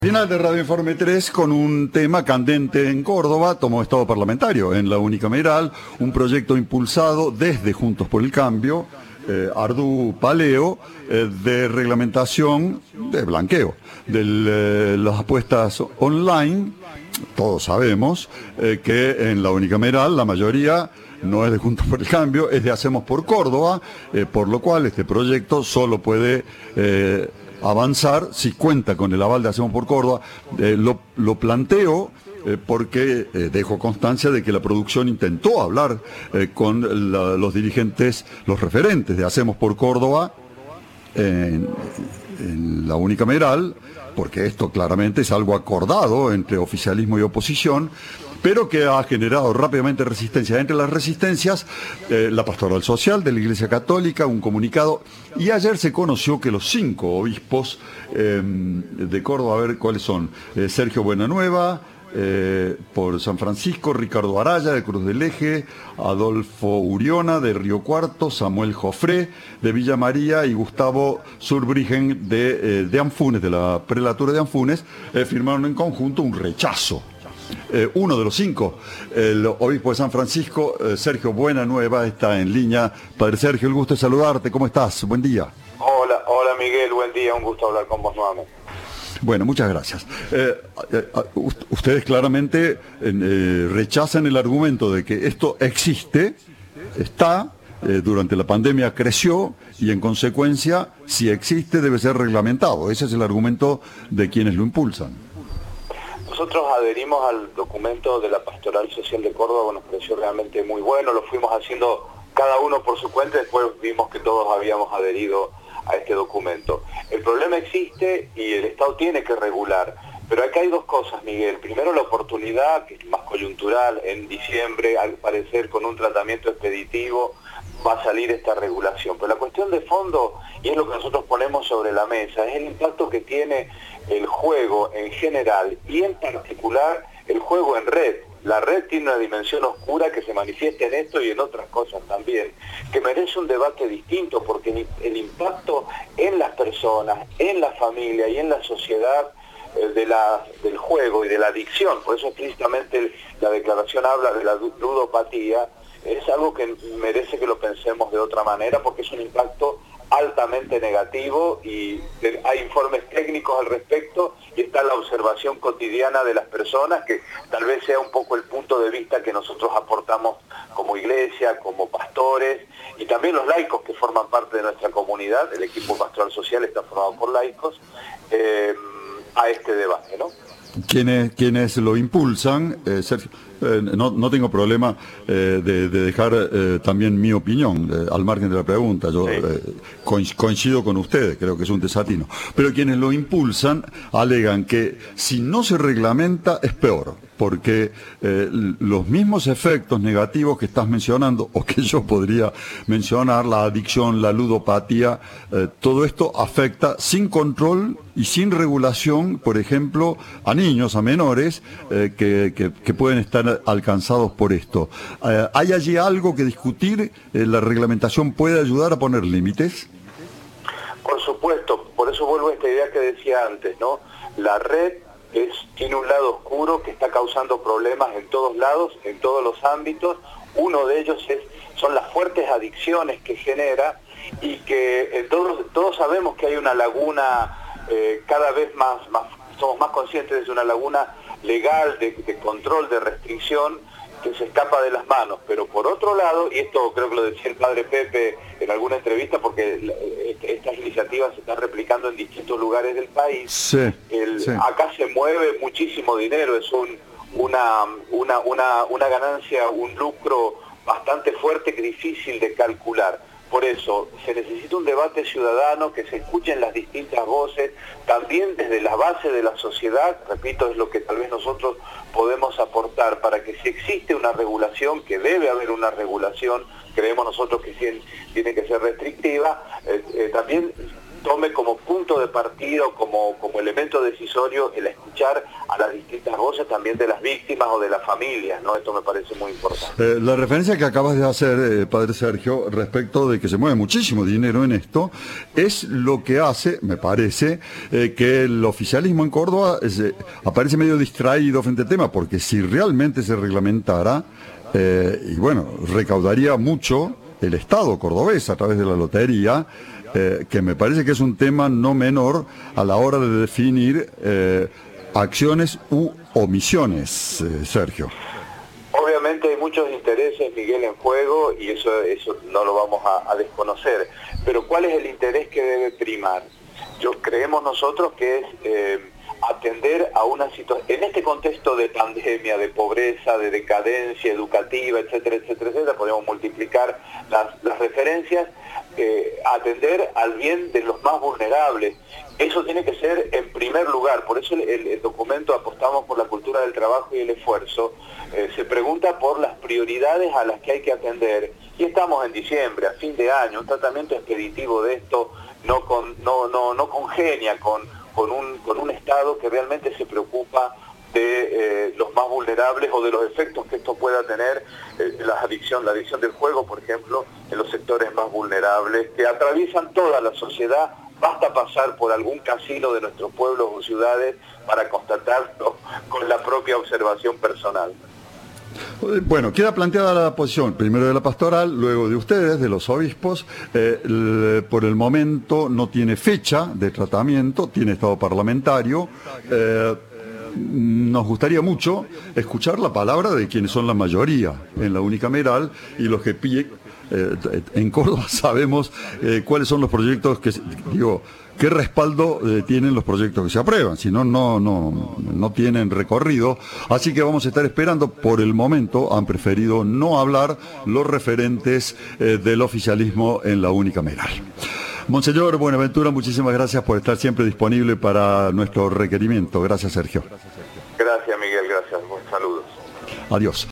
Final de Radio Informe 3 con un tema candente en Córdoba, tomó estado parlamentario en la unicameral, un proyecto impulsado desde Juntos por el Cambio, Ardú Paleo, de reglamentación de blanqueo de las apuestas online. Todos sabemos que en la unicameral la mayoría no es de Juntos por el Cambio, es de Hacemos por Córdoba, por lo cual este proyecto solo puede avanzar si cuenta con el aval de Hacemos por Córdoba. Lo planteo porque dejo constancia de que la producción intentó hablar con los dirigentes, los referentes de Hacemos por Córdoba en la unicameral, porque esto claramente es algo acordado entre oficialismo y oposición, pero que ha generado rápidamente resistencia. Entre las resistencias, la Pastoral Social de la Iglesia Católica, un comunicado, y ayer se conoció que los 5 obispos de Córdoba, a ver cuáles son: Sergio Buenanueva, por San Francisco, Ricardo Araya de Cruz del Eje, Adolfo Uriona de Río Cuarto, Samuel Jofré de Villa María y Gustavo Surbrigen de Anfunes, de la prelatura de Anfunes, firmaron en conjunto un rechazo. Uno de los 5, el obispo de San Francisco, Sergio Buenanueva, está en línea. Padre Sergio, el gusto de saludarte. ¿Cómo estás? Buen día. Hola Miguel, buen día, un gusto hablar con vos nuevamente. Bueno, muchas gracias. Ustedes claramente rechazan el argumento de que esto existe, está, durante la pandemia creció y en consecuencia, si existe, debe ser reglamentado. Ese es el argumento de quienes lo impulsan. Nosotros adherimos al documento de la Pastoral Social de Córdoba, nos pareció realmente muy bueno, lo fuimos haciendo cada uno por su cuenta, después vimos que todos habíamos adherido a este documento. El problema existe y el Estado tiene que regular, pero acá hay dos cosas, Miguel. Primero, la oportunidad, que es más coyuntural, en diciembre, al parecer con un tratamiento expeditivo, va a salir esta regulación. Pero la cuestión de fondo, y es lo que nosotros ponemos sobre la mesa, es el impacto que tiene el juego en general y en particular el juego en red. La red tiene una dimensión oscura que se manifiesta en esto y en otras cosas también, que merece un debate distinto, porque el impacto en las personas, en la familia y en la sociedad del juego y de la adicción, por eso explícitamente la declaración habla de la ludopatía, es algo que merece que lo pensemos de otra manera, porque es un impacto altamente negativo y hay informes técnicos al respecto y está la observación cotidiana de las personas, que tal vez sea un poco el punto de vista que nosotros aportamos como iglesia, como pastores y también los laicos que forman parte de nuestra comunidad. El equipo pastoral social está formado por laicos, a este debate, ¿no? Quienes lo impulsan, Sergio, no tengo problema de dejar también mi opinión al margen de la pregunta. Yo coincido con ustedes, creo que es un desatino. Pero quienes lo impulsan alegan que si no se reglamenta es peor, porque los mismos efectos negativos que estás mencionando, o que yo podría mencionar, la adicción, la ludopatía, todo esto afecta sin control y sin regulación, por ejemplo, a niños, a menores, que pueden estar alcanzados por esto. ¿Hay allí algo que discutir? ¿La reglamentación puede ayudar a poner límites? Por supuesto, por eso vuelvo a esta idea que decía antes, ¿no? La red tiene un lado oscuro que está causando problemas en todos lados, en todos los ámbitos. Uno de ellos son las fuertes adicciones que genera y que todos sabemos que hay una laguna, cada vez más somos más conscientes de una laguna legal, de control, de restricción, que se escapa de las manos. Pero por otro lado, y esto creo que lo decía el padre Pepe en alguna entrevista, porque estas iniciativas se están replicando en distintos lugares del país, acá se mueve muchísimo dinero, es una ganancia, un lucro bastante fuerte que difícil de calcular. Por eso se necesita un debate ciudadano, que se escuchen las distintas voces, también desde la base de la sociedad, repito, es lo que tal vez nosotros podemos aportar para que si existe una regulación, que debe haber una regulación, creemos nosotros que tiene que ser restrictiva, también tome como punto de partida o como elemento decisorio el escuchar a las distintas voces también de las víctimas o de las familias, ¿no? Esto me parece muy importante. La referencia que acabas de hacer, padre Sergio, respecto de que se mueve muchísimo dinero en esto, es lo que hace, me parece, que el oficialismo en Córdoba aparece medio distraído frente al tema, porque si realmente se reglamentara, y bueno, recaudaría mucho el Estado cordobés a través de la lotería, que me parece que es un tema no menor a la hora de definir acciones u omisiones, Sergio. Obviamente hay muchos intereses, Miguel, en juego, y eso no lo vamos a desconocer. Pero ¿cuál es el interés que debe primar? Creemos nosotros que es atender a una situación, en este contexto de pandemia, de pobreza, de decadencia educativa, etcétera, etcétera, etcétera, podemos multiplicar las referencias, atender al bien de los más vulnerables. Eso tiene que ser en primer lugar, por eso el documento Apostamos por la cultura del trabajo y el esfuerzo, se pregunta por las prioridades a las que hay que atender, y estamos en diciembre, a fin de año, un tratamiento expeditivo de esto no congenia con un Estado que realmente se preocupa de los más vulnerables o de los efectos que esto pueda tener, la adicción del juego, por ejemplo, en los sectores más vulnerables, que atraviesan toda la sociedad. Basta pasar por algún casino de nuestros pueblos o ciudades para constatarlo con la propia observación personal. Bueno, queda planteada la posición, primero de la pastoral, luego de ustedes, de los obispos. Por el momento no tiene fecha de tratamiento, tiene estado parlamentario. Nos gustaría mucho escuchar la palabra de quienes son la mayoría en la unicameral y los que piden. En Córdoba sabemos cuáles son los proyectos qué respaldo tienen los proyectos que se aprueban, si no, no tienen recorrido. Así que vamos a estar esperando. Por el momento han preferido no hablar los referentes del oficialismo en la unicameral. Monseñor Buenaventura, muchísimas gracias por estar siempre disponible para nuestro requerimiento. Gracias, Sergio. Gracias, Miguel, gracias. Buenos saludos. Adiós.